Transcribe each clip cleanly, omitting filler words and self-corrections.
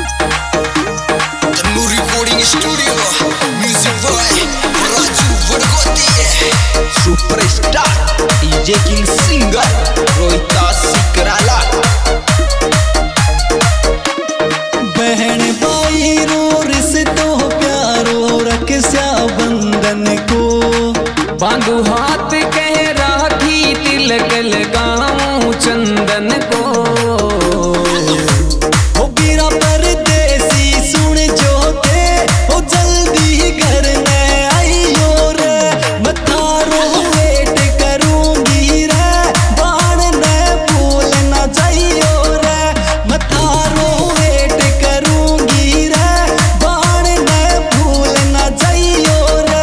Superstar DJ king singer Rohita Sikrala. बहन भाई रो रिश्तों प्यारो रक्षा बंधन को, बांधू हाथ कह राखी तिलक लगाऊं चंदन को। ओ गिरा परदेसी सुन जो थे, ओ जल्दी घर में आइयो रे। मैं थारो वेट करूंगी रे, बाण ने भूल ना जाइयो रे। मैं थारो वेट करूंगी रे, बाण ने भूल ना जाइयो रे।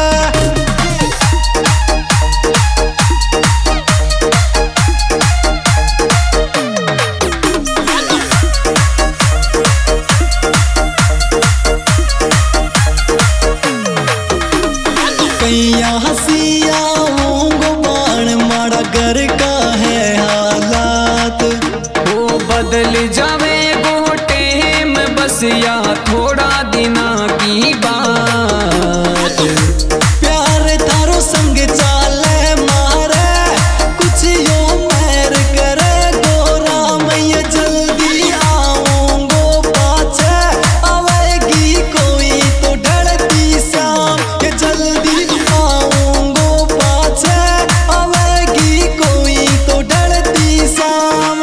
कैया हंसिया होंगो बाण माड़ा घर का है हालात। वो बदल जावे गोटे में बस या थोड़ा दिना की बात। प्यार थारो संग चाले मारे, कुछ यो मैर करे गोरा। मैं जल्दी आऊंगो पाछे, आवेगी कोई तो ढलती शाम। के जल्दी आऊंगो पाछे, आवेगी कोई तो ढलती शाम।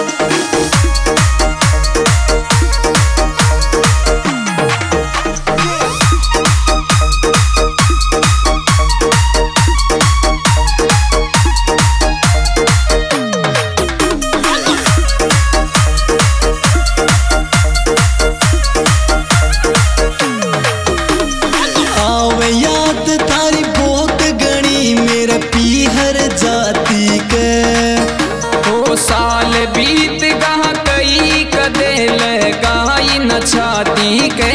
आवे याद थारी बहुत गणी मेरे पीहर जाति के। ओ साल बीत गहा कई कदे लगाई न छाती के।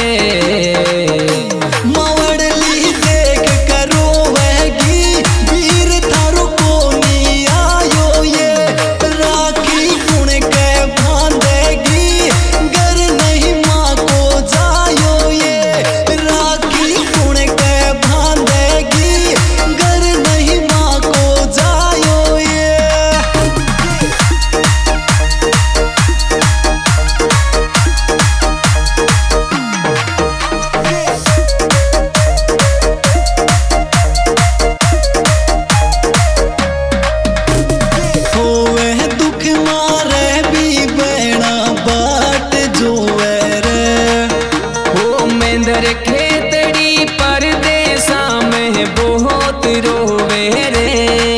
मावड़ली देख करो वहगी, वीर थारो को नी आयो ये। राखी गुण के बांधेगी, घर नहीं माँ को जायो ये। राखी गुण के बांधेगी, घर नहीं माँ को जायो ये। होवे दुख मारे भी बहना बाट जोवे रे। ओ मेंदर खेतड़ी परदेसा में बहुत रोवे रे।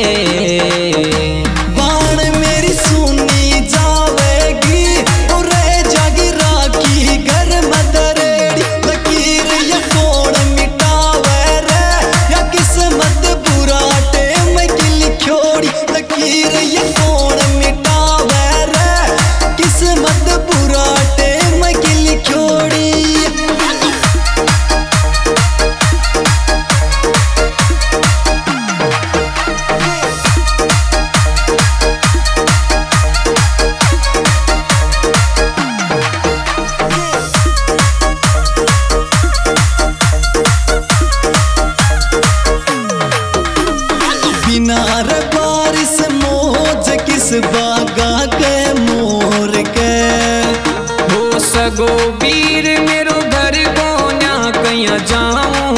बाण मेरी सुनी जावेगी, और रह जागी राखी घर मदरेड़ी। लकीर ये कौन मिटावे रे, या किस्मत बुरा टेम की लिखोड़ी। लकीर ये कौन मिटावे रे, किस्मत बुरा टेम की लिखोड़ी। बिना रे बारिश मौज किस बागा के मोर के। हो सगो वीर मेरो घर को न्या कया जाऊं